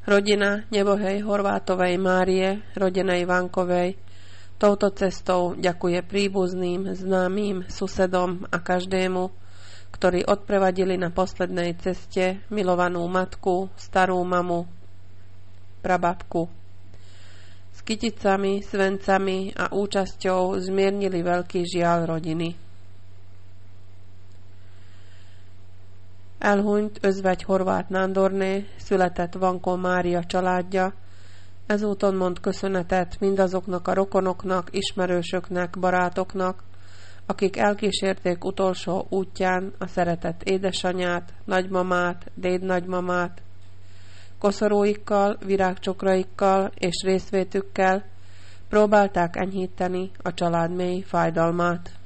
Rodina nebohej Horvátovej Márie, rodina Ivankovej, touto cestou ďakuje príbuzným, známym, susedom a každému, ktorí odprevadili na poslednej ceste milovanú matku, starú mamu, prababku. S kyticami, svencami a účasťou zmiernili veľký žiaľ rodiny. Elhunyt özvegy Horváth Nándorné, született Vankó Mária családja. Ezúton mond köszönetet mindazoknak a rokonoknak, ismerősöknek, barátoknak, akik elkísérték utolsó útján a szeretett édesanyát, nagymamát, dédnagymamát, koszorúikkal, virágcsokraikkal és részvétükkel próbálták enyhíteni a család mély fájdalmát.